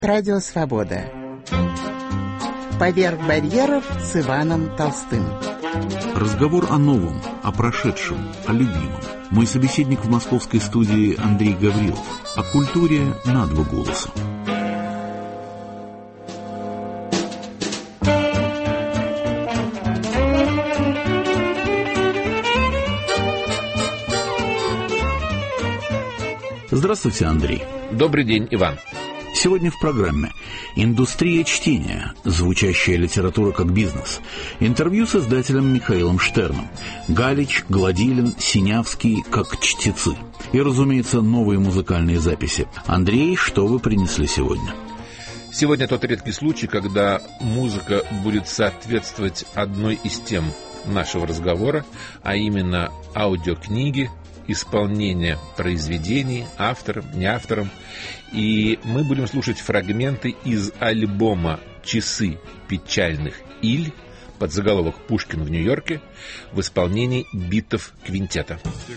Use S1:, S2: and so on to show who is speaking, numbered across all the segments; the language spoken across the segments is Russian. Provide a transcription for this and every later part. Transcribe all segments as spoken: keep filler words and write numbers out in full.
S1: Радио Свобода. Поверх барьеров с Иваном Толстым.
S2: Разговор о новом, о прошедшем, о любимом. Мой собеседник в московской студии Андрей Гаврилов. О культуре на два голоса. Здравствуйте, Андрей.
S3: Добрый день, Иван.
S2: Сегодня в программе «Индустрия чтения. Звучащая литература как бизнес». Интервью с издателем Михаилом Штерном. Галич, Гладилин, Синявский как чтецы. И, разумеется, новые музыкальные записи. Андрей, что вы принесли сегодня?
S3: Сегодня тот редкий случай, когда музыка будет соответствовать одной из тем нашего разговора, а именно аудиокниги, исполнение произведений автором, не автором. И мы будем слушать фрагменты из альбома «Часы печальных иль» под заголовок «Пушкин в Нью-Йорке» в исполнении Битов квинтета.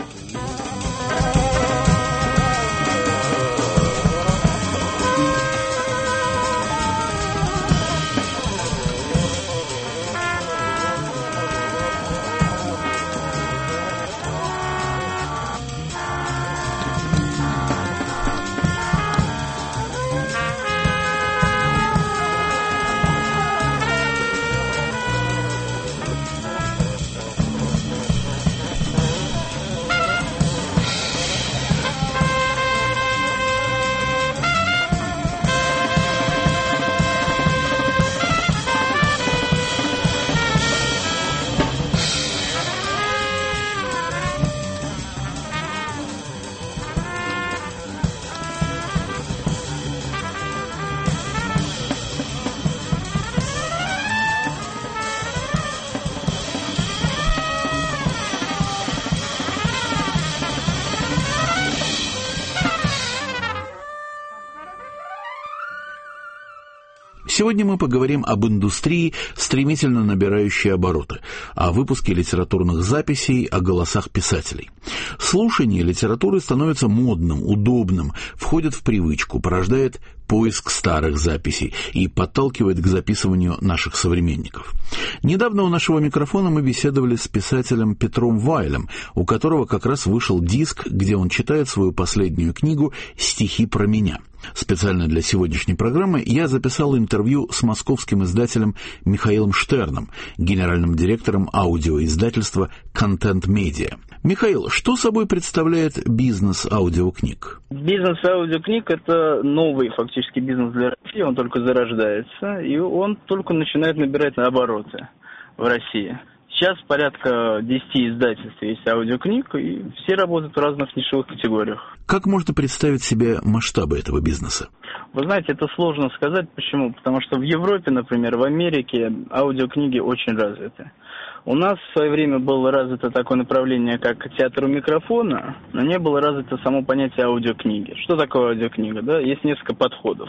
S2: Сегодня мы поговорим об индустрии, стремительно набирающей обороты, о выпуске литературных записей, о голосах писателей. Слушание литературы становится модным, удобным, входит в привычку, порождает поиск старых записей и подталкивает к записыванию наших современников. Недавно у нашего микрофона мы беседовали с писателем Петром Вайлем, у которого как раз вышел диск, где он читает свою последнюю книгу «Стихи про меня». Специально для сегодняшней программы я записал интервью с московским издателем Михаилом Штерном, генеральным директором аудиоиздательства «Контент Медиа». Михаил, что собой представляет бизнес аудиокниг?
S4: Бизнес аудиокниг – это новый фактически бизнес для России, он только зарождается, и он только начинает набирать обороты в России. Сейчас порядка десяти издательств есть аудиокниг, и все работают в разных нишевых категориях.
S2: Как можно представить себе масштабы этого бизнеса?
S4: Вы знаете, это сложно сказать. Почему? Потому что в Европе, например, в Америке аудиокниги очень развиты. У нас в свое время было развито такое направление, как театр у микрофона, но не было развито само понятие аудиокниги. Что такое аудиокнига? Да? Есть несколько подходов.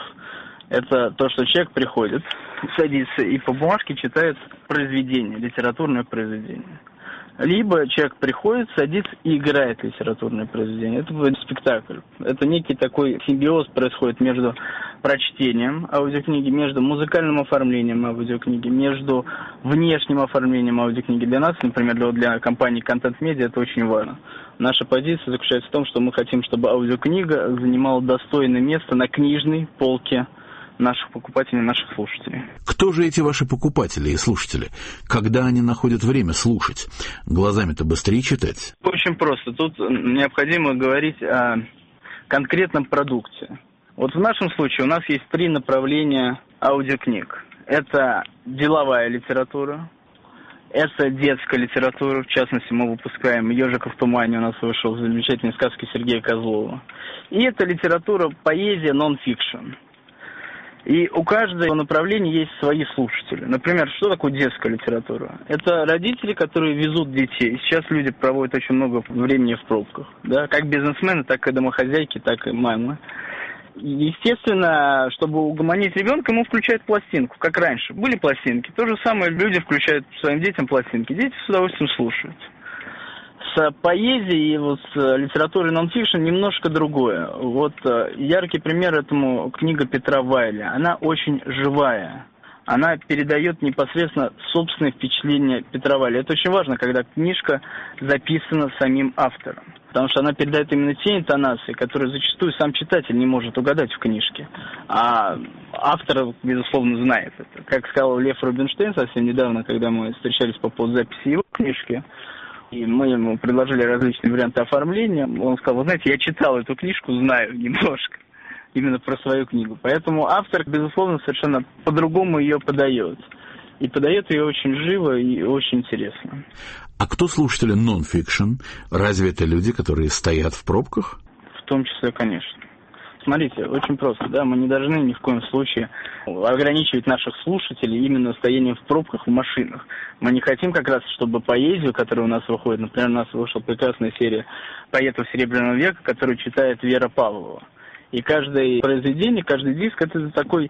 S4: Это то, что человек приходит, садится и по бумажке читает произведение, литературное произведение. Либо человек приходит, садится и играет литературное произведение. Это будет спектакль. Это некий такой симбиоз происходит между прочтением аудиокниги, между музыкальным оформлением аудиокниги, между внешним оформлением аудиокниги. Для нас, например, для, для компании Content Media это очень важно. Наша позиция заключается в том, что мы хотим, чтобы аудиокнига занимала достойное место на книжной полке наших покупателей, наших слушателей.
S2: Кто же эти ваши покупатели и слушатели? Когда они находят время слушать? Глазами-то быстрее читать?
S4: Очень просто. Тут необходимо говорить о конкретном продукте. Вот в нашем случае у нас есть три направления аудиокниг. Это деловая литература, это детская литература, в частности, мы выпускаем «Ежика в тумане», у нас вышел замечательные сказки Сергея Козлова. И это литература, поэзия, нон-фикшн. И у каждого направления есть свои слушатели. Например, что такое детская литература? Это родители, которые везут детей. Сейчас люди проводят очень много времени в пробках. Да? Как бизнесмены, так и домохозяйки, так и мамы. Естественно, чтобы угомонить ребенка, ему включают пластинку, как раньше. Были пластинки. То же самое люди включают своим детям пластинки. Дети с удовольствием слушают. С поэзией и вот с литературой нон-фикшн немножко другое. Вот яркий пример этому книга Петра Вайля. Она очень живая. Она передает непосредственно собственные впечатления Петра Вайля. Это очень важно, когда книжка записана самим автором. Потому что она передает именно те интонации, которые зачастую сам читатель не может угадать в книжке. А автор, безусловно, знает это. Как сказал Лев Рубинштейн совсем недавно, когда мы встречались по поводу записи его книжки, и мы ему предложили различные варианты оформления, он сказал: вы знаете, я читал эту книжку, знаю немножко. Именно про свою книгу. Поэтому автор, безусловно, совершенно по-другому ее подает. И подает ее очень живо и очень интересно.
S2: А кто слушатели нон-фикшн? Разве это люди, которые стоят в пробках?
S4: В том числе, конечно. Смотрите, очень просто, да, мы не должны ни в коем случае ограничивать наших слушателей именно стоянием в пробках в машинах. Мы не хотим как раз, чтобы поэзию, которая у нас выходит, например, у нас вышла прекрасная серия «Поэтов Серебряного века», которую читает Вера Павлова. И каждое произведение, каждый диск — это такой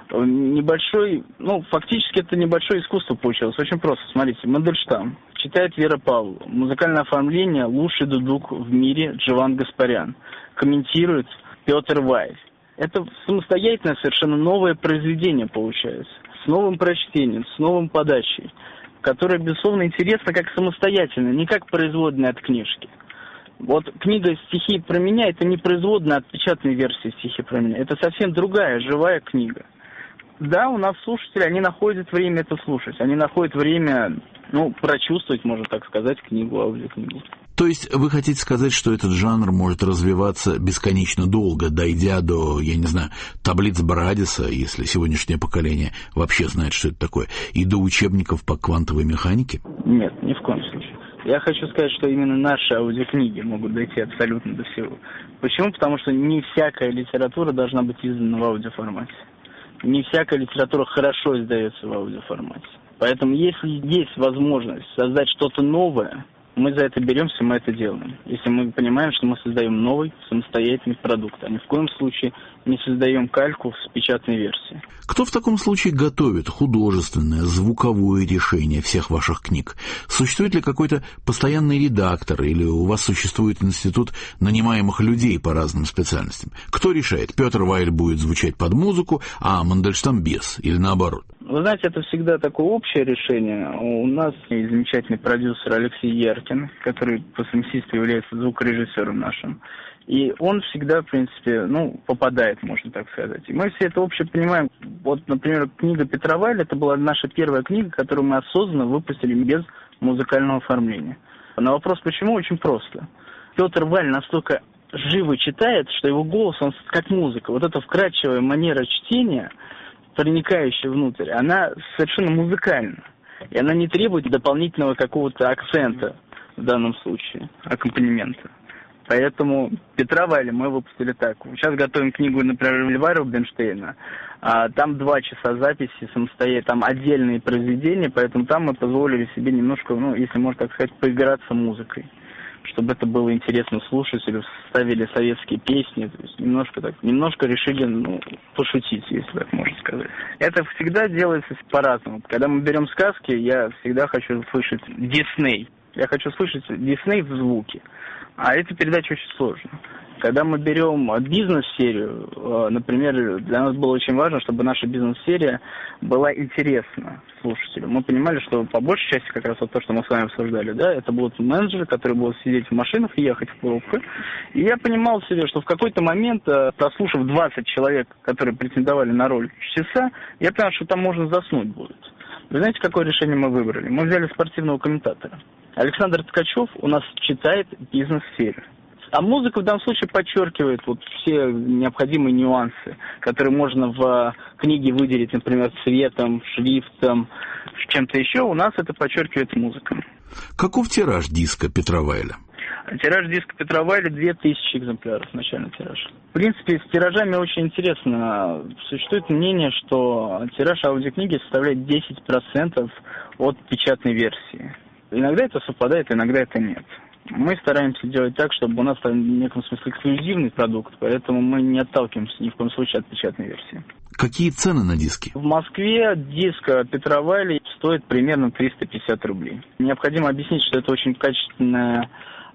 S4: небольшой, ну, фактически это небольшое искусство получилось. Очень просто. Смотрите, Мандельштам читает Вера Павлова. Музыкальное оформление лучший дудук в мире Джован Гаспарян. Комментирует Петр Вайль. Это самостоятельное, совершенно новое произведение получается. С новым прочтением, с новым подачей, которое, безусловно, интересно как самостоятельно, не как производная от книжки. Вот книга «Стихи про меня» — это не производная от печатной версии «Стихи про меня». Это совсем другая, живая книга. Да, у нас слушатели, они находят время это слушать. Они находят время, ну, прочувствовать, можно так сказать, книгу, аудиокнигу.
S2: То есть вы хотите сказать, что этот жанр может развиваться бесконечно долго, дойдя до, я не знаю, таблиц Брадиса, если сегодняшнее поколение вообще знает, что это такое, и до учебников по квантовой механике?
S4: Нет, ни в коем случае. Я хочу сказать, что именно наши аудиокниги могут дойти абсолютно до всего. Почему? Потому что не всякая литература должна быть издана в аудиоформате. Не всякая литература хорошо издается в аудиоформате. Поэтому если есть возможность создать что-то новое, мы за это беремся, мы это делаем. Если мы понимаем, что мы создаем новый самостоятельный продукт, а ни в коем случае не создаем кальку с печатной версии.
S2: Кто в таком случае готовит художественное, звуковое решение всех ваших книг? Существует ли какой-то постоянный редактор, или у вас существует институт нанимаемых людей по разным специальностям? Кто решает, Петр Вайль будет звучать под музыку, а Мандельштам без, или наоборот?
S4: Вы знаете, это всегда такое общее решение. У нас есть замечательный продюсер Алексей Яркин, который по совместительству является звукорежиссером нашим. И он всегда, в принципе, ну, попадает, можно так сказать. И мы все это общее понимаем. Вот, например, книга Петра Вайля — это была наша первая книга, которую мы осознанно выпустили без музыкального оформления. На вопрос «почему?» очень просто. Петр Вайль настолько живо читает, что его голос, он как музыка. Вот эта вкрадчивая манера чтения, проникающая внутрь, она совершенно музыкальна. И она не требует дополнительного какого-то акцента в данном случае, аккомпанемента. Поэтому Петра Вайля мы выпустили так. Сейчас готовим книгу, например, Льва Рубинштейна. А, там два часа записи самостоятельно, там отдельные произведения, поэтому там мы позволили себе немножко, ну, если можно так сказать, поиграться музыкой, чтобы это было интересно слушателю, ставили советские песни, то есть немножко так, немножко решили, ну, пошутить, если так можно сказать. Это всегда делается по-разному. Когда мы берем сказки, я всегда хочу слышать Дисней. Я хочу слышать Дисней в звуке. А эта передача очень сложна. Когда мы берем бизнес-серию, например, для нас было очень важно, чтобы наша бизнес-серия была интересна слушателю. Мы понимали, что по большей части, как раз вот то, что мы с вами обсуждали, да, это будут менеджеры, которые будут сидеть в машинах и ехать в пробку. И я понимал себе, что в какой-то момент, прослушав двадцать человек, которые претендовали на роль чтеца, я понял, что там можно заснуть будет. Вы знаете, какое решение мы выбрали? Мы взяли спортивного комментатора. Александр Ткачев у нас читает бизнес-серию. А музыка в данном случае подчеркивает вот все необходимые нюансы, которые можно в книге выделить, например, цветом, шрифтом, чем-то еще. У нас это подчеркивает музыка.
S2: Каков тираж диска Петра Вайля?
S4: Тираж диска Петра Вайля две тысячи экземпляров, начальный тираж. В принципе, с тиражами очень интересно. Существует мнение, что тираж аудиокниги составляет десять процентов от печатной версии. Иногда это совпадает, иногда это нет. Мы стараемся делать так, чтобы у нас в неком смысле эксклюзивный продукт, поэтому мы не отталкиваемся ни в коем случае от печатной версии.
S2: Какие цены на диски?
S4: В Москве диск Петра Вайля стоит примерно триста пятьдесят рублей. Необходимо объяснить, что это очень качественная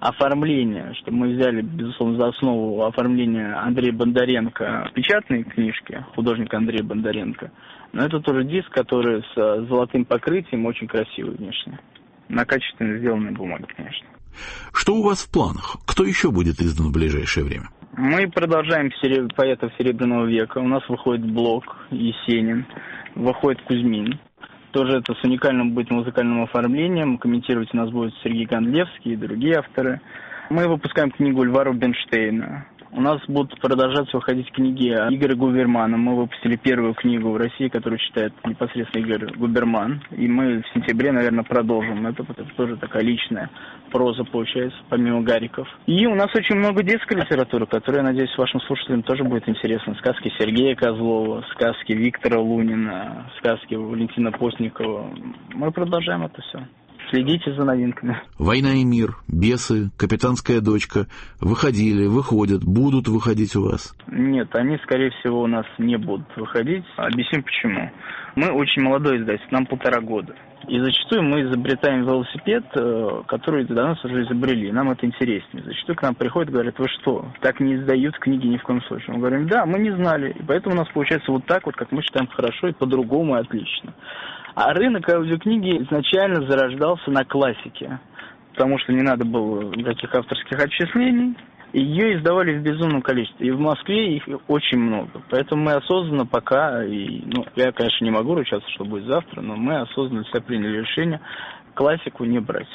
S4: оформление, что мы взяли, безусловно, за основу оформления Андрея Бондаренко печатной книжки, художника Андрея Бондаренко. Но это тоже диск, который с золотым покрытием, очень красивый внешне. На качественно сделанной бумаге, конечно.
S2: Что у вас в планах? Кто еще будет издан в ближайшее время?
S4: Мы продолжаем сереб... поэтов Серебряного века. У нас выходит Блок, Есенин, выходит Кузьмин. Тоже это с уникальным будет музыкальным оформлением. Комментировать у нас будет Сергей Кондлевский и другие авторы. Мы выпускаем книгу Льва Рубинштейна. У нас будут продолжаться выходить книги Игоря Губермана. Мы выпустили первую книгу в России, которую читает непосредственно Игорь Губерман. И мы в сентябре, наверное, продолжим. Это, это тоже такая личная проза получается, помимо Гариков. И у нас очень много детской литературы, которая, я надеюсь, вашим слушателям тоже будет интересна. Сказки Сергея Козлова, сказки Виктора Лунина, сказки Валентина Постникова. Мы продолжаем это все. Следите за новинками.
S2: «Война и мир», «Бесы», «Капитанская дочка» выходили, выходят, будут выходить у вас?
S4: Нет, они, скорее всего, у нас не будут выходить. Объясню почему. Мы очень молодой издательство, нам полтора года. И зачастую мы изобретаем велосипед, который до нас уже изобрели. Нам это интереснее. Зачастую к нам приходят и говорят: вы что, так не издают книги ни в коем случае? Мы говорим: да, мы не знали. И поэтому у нас получается вот так вот, как мы считаем хорошо, и по-другому, и отлично. А рынок аудиокниги изначально зарождался на классике, потому что не надо было никаких авторских отчислений. Ее издавали в безумном количестве. И в Москве их очень много. Поэтому мы осознанно пока, и, ну, я, конечно, не могу ручаться, что будет завтра, но мы осознанно для себя приняли решение классику не брать.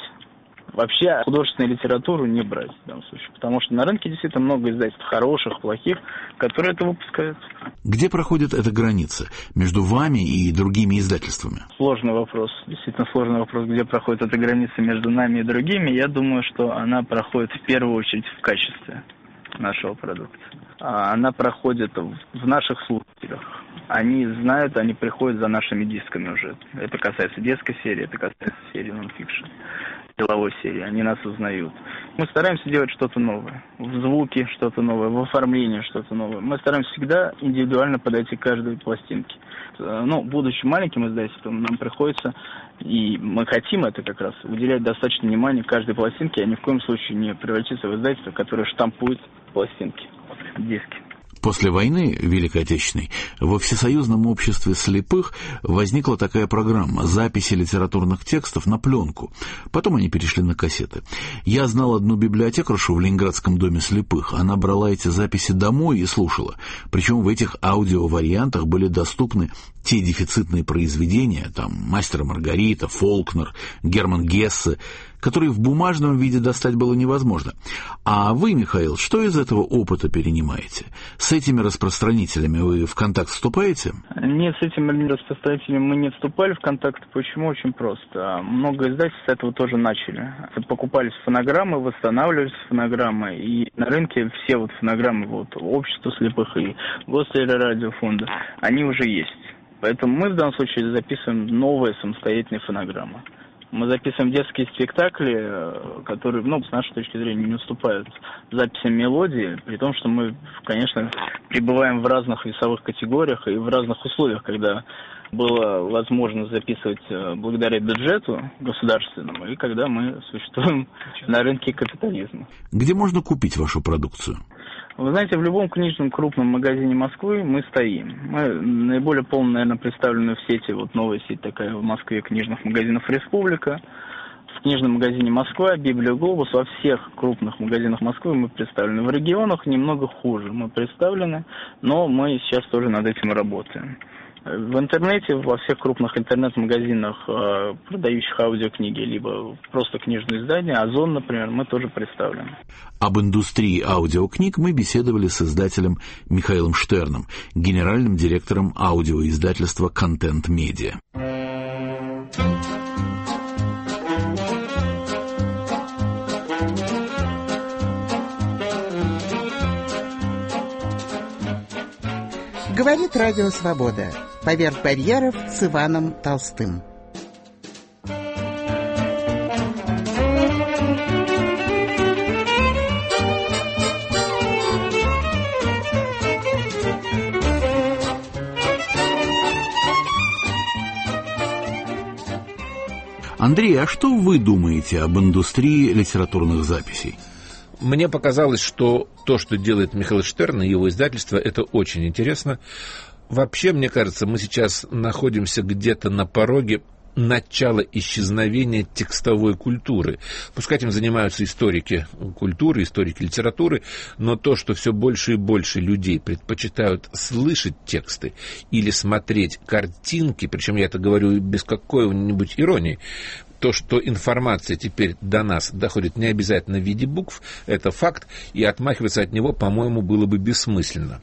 S4: Вообще художественную литературу не брать в данном случае. Потому что на рынке действительно много издательств хороших, плохих, которые это выпускают.
S2: Где проходит эта граница между вами и другими издательствами?
S4: Сложный вопрос. Действительно сложный вопрос, где проходит эта граница между нами и другими. Я думаю, что она проходит в первую очередь в качестве нашего продукта. Она проходит в наших слушателях. Они знают, они приходят за нашими дисками уже. Это касается детской серии, это касается серии нон-фикшн, деловой серии. Они нас узнают. Мы стараемся делать что-то новое. В звуке что-то новое, в оформлении что-то новое. Мы стараемся всегда индивидуально подойти к каждой пластинке. Ну, будучи маленьким издательством, нам приходится, и мы хотим это как раз, уделять достаточно внимания каждой пластинке, а ни в коем случае не превратиться в издательство, которое штампует пластинки, диски.
S2: После войны, Великой Отечественной, во Всесоюзном обществе слепых возникла такая программа записи литературных текстов на пленку. Потом они перешли на кассеты. Я знал одну библиотекаршу в Ленинградском доме слепых. Она брала эти записи домой и слушала. Причем в этих аудиовариантах были доступны те дефицитные произведения, там «Мастер и Маргарита», «Фолкнер», «Герман Гессе», которые в бумажном виде достать было невозможно. А вы, Михаил, что из этого опыта перенимаете? С этими распространителями вы в контакт вступаете?
S4: Нет, с этими распространителями мы не вступали в контакт. Почему? Очень просто. Много издательств с этого тоже начали. Покупались фонограммы, восстанавливались фонограммы. И на рынке все вот фонограммы вот, Общества слепых и Гостелерадиофонда, они уже есть. Поэтому мы в данном случае записываем новые самостоятельные фонограммы. Мы записываем детские спектакли, которые, ну, с нашей точки зрения, не уступают записям мелодии, при том, что мы, конечно, пребываем в разных весовых категориях и в разных условиях, когда было возможно записывать благодаря бюджету государственному, и когда мы существуем на рынке капитализма.
S2: Где можно купить вашу продукцию?
S4: Вы знаете, в любом книжном крупном магазине Москвы мы стоим. Мы наиболее полно, наверное, представлены в сети, вот новая сеть такая в Москве книжных магазинов «Республика». В книжном магазине «Москва», «Библия Глобус», во всех крупных магазинах Москвы мы представлены. В регионах немного хуже мы представлены, но мы сейчас тоже над этим работаем. В интернете, во всех крупных интернет-магазинах, э, продающих аудиокниги, либо просто книжные издания, Озон, например, мы тоже представлены.
S2: Об индустрии аудиокниг мы беседовали с издателем Михаилом Штерном, генеральным директором аудиоиздательства «Контент Медиа».
S1: Говорит Радио Свобода. Поверх барьеров с Иваном Толстым.
S2: Андрей, а что вы думаете об индустрии литературных записей?
S3: Мне показалось, что то, что делает Михаил Штерн и его издательство, это очень интересно. Вообще, мне кажется, мы сейчас находимся где-то на пороге начала исчезновения текстовой культуры. Пускай этим занимаются историки культуры, историки литературы, но то, что все больше и больше людей предпочитают слышать тексты или смотреть картинки, причем я это говорю без какой-нибудь иронии, то, что информация теперь до нас доходит не обязательно в виде букв, это факт, и отмахиваться от него, по-моему, было бы бессмысленно.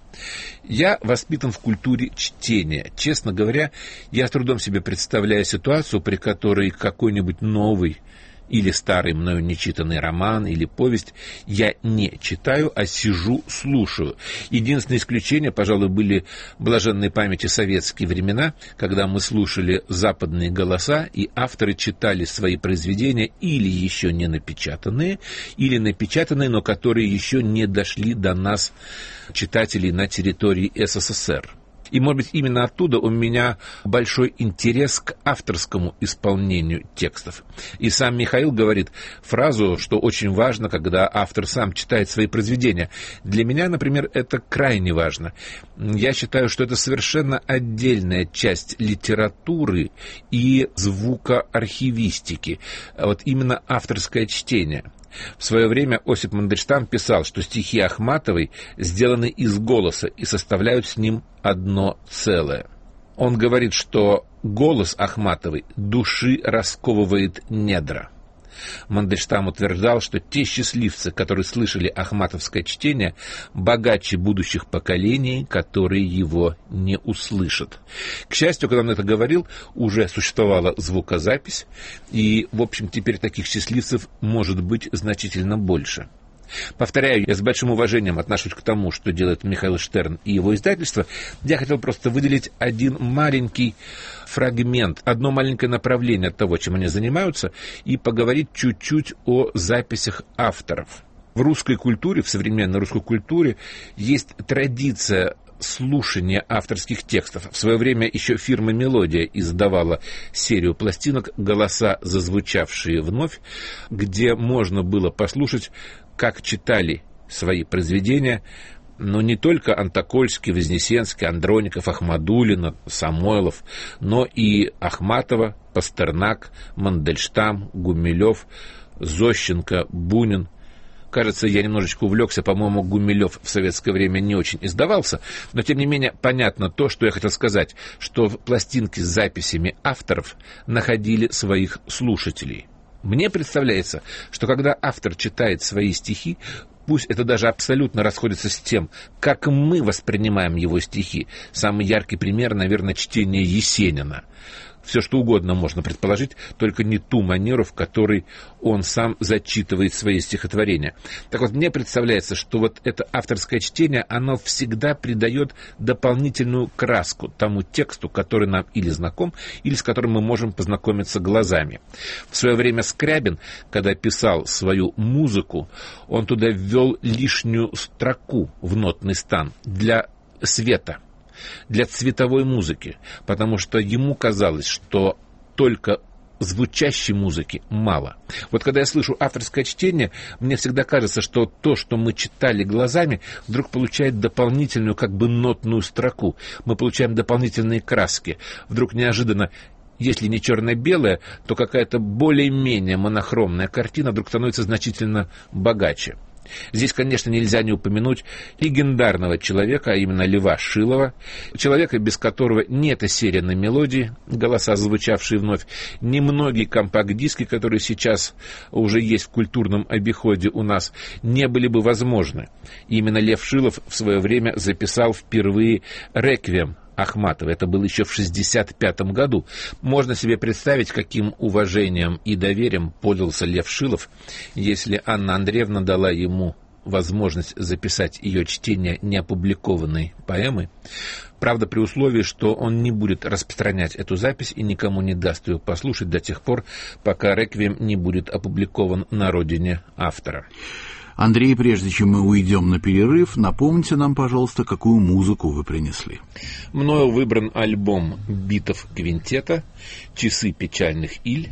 S3: Я воспитан в культуре чтения. Честно говоря, я с трудом себе представляю ситуацию, при которой какой-нибудь новый или старый мною нечитанный роман или повесть я не читаю, а сижу, слушаю. Единственное исключение, пожалуй, были блаженной памяти советские времена, когда мы слушали западные голоса, и авторы читали свои произведения или еще не напечатанные, или напечатанные, но которые еще не дошли до нас, читателей, на территории СССР. И, может быть, именно оттуда у меня большой интерес к авторскому исполнению текстов. И сам Михаил говорит фразу, что очень важно, когда автор сам читает свои произведения. Для меня, например, это крайне важно. Я считаю, что это совершенно отдельная часть литературы и звукоархивистики. Вот именно авторское чтение. В свое время Осип Мандельштам писал, что стихи Ахматовой сделаны из голоса и составляют с ним одно целое. Он говорит, что голос Ахматовой души расковывает недра. Мандельштам утверждал, что те счастливцы, которые слышали ахматовское чтение, богаче будущих поколений, которые его не услышат. К счастью, когда он это говорил, уже существовала звукозапись, и, в общем, теперь таких счастливцев может быть значительно больше. Повторяю, я с большим уважением отношусь к тому, что делает Михаил Штерн и его издательство. Я хотел просто выделить один маленький фрагмент, одно маленькое направление того, чем они занимаются, и поговорить чуть-чуть о записях авторов. В русской культуре, в современной русской культуре есть традиция слушания авторских текстов. В свое время еще фирма «Мелодия» издавала серию пластинок «Голоса, зазвучавшие вновь», где можно было послушать, как читали свои произведения, но не только Антокольский, Вознесенский, Андроников, Ахмадуллина, Самойлов, но и Ахматова, Пастернак, Мандельштам, Гумилев, Зощенко, Бунин. Кажется, я немножечко увлекся, по-моему, Гумилев в советское время не очень издавался, но, тем не менее, понятно то, что я хотел сказать, что пластинки с записями авторов находили своих слушателей. Мне представляется, что когда автор читает свои стихи, пусть это даже абсолютно расходится с тем, как мы воспринимаем его стихи. Самый яркий пример, наверное, чтение Есенина. Все что угодно можно предположить, только не ту манеру, в которой он сам зачитывает свои стихотворения. Так вот, мне представляется, что вот это авторское чтение, оно всегда придает дополнительную краску тому тексту, который нам или знаком, или с которым мы можем познакомиться глазами. В свое время Скрябин, когда писал свою музыку, он туда ввел лишнюю строку в нотный стан для света, для цветовой музыки, потому что ему казалось, что только звучащей музыки мало. Вот когда я слышу авторское чтение, мне всегда кажется, что то, что мы читали глазами, вдруг получает дополнительную как бы нотную строку. Мы получаем дополнительные краски. Вдруг неожиданно, если не черно-белая, то какая-то более-менее монохромная картина вдруг становится значительно богаче. Здесь, конечно, нельзя не упомянуть легендарного человека, а именно Льва Шилова, человека, без которого ни эта серия на «Мелодии», голоса, звучавшие вновь, ни многие компакт-диски, которые сейчас уже есть в культурном обиходе у нас, не были бы возможны. И именно Лев Шилов в свое время записал впервые «Реквием» Ахматова. Это было еще в шестьдесят пятом году. Можно себе представить, каким уважением и доверием пользовался Лев Шилов, если Анна Андреевна дала ему возможность записать ее чтение неопубликованной поэмы. Правда, при условии, что он не будет распространять эту запись и никому не даст ее послушать до тех пор, пока «Реквием» не будет опубликован на родине автора.
S2: Андрей, прежде чем мы уйдем на перерыв, напомните нам, пожалуйста, какую музыку вы принесли.
S3: Мною выбран альбом битов квинтета «Часы печальных иль»,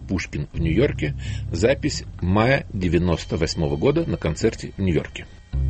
S3: Пушкин в Нью-Йорке. Запись мая девяносто восьмого года на концерте в Нью-Йорке.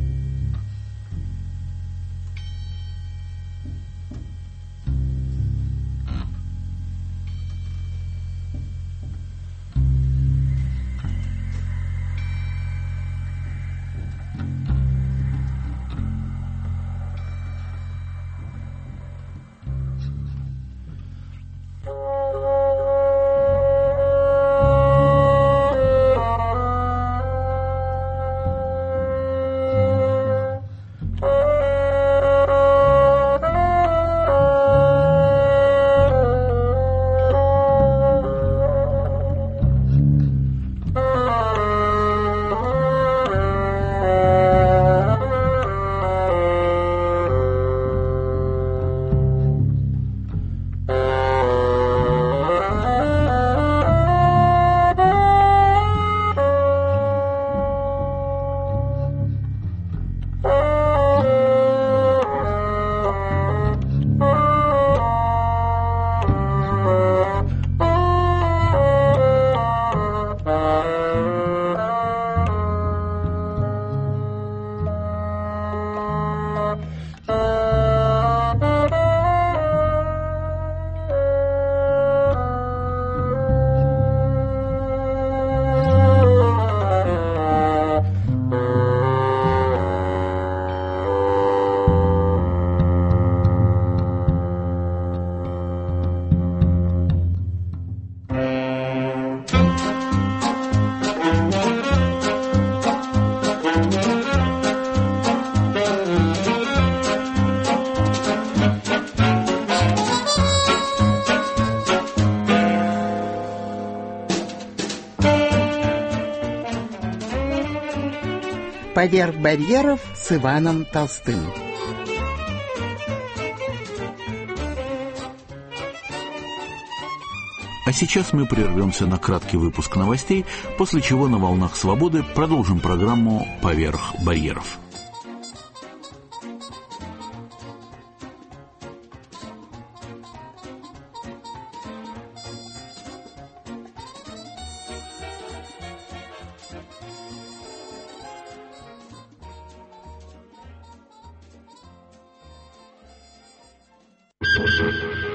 S1: «Поверх барьеров» с Иваном Толстым.
S2: А сейчас мы прервемся на краткий выпуск новостей, после чего на «Волнах Свободы» продолжим программу «Поверх барьеров».
S5: Thank you.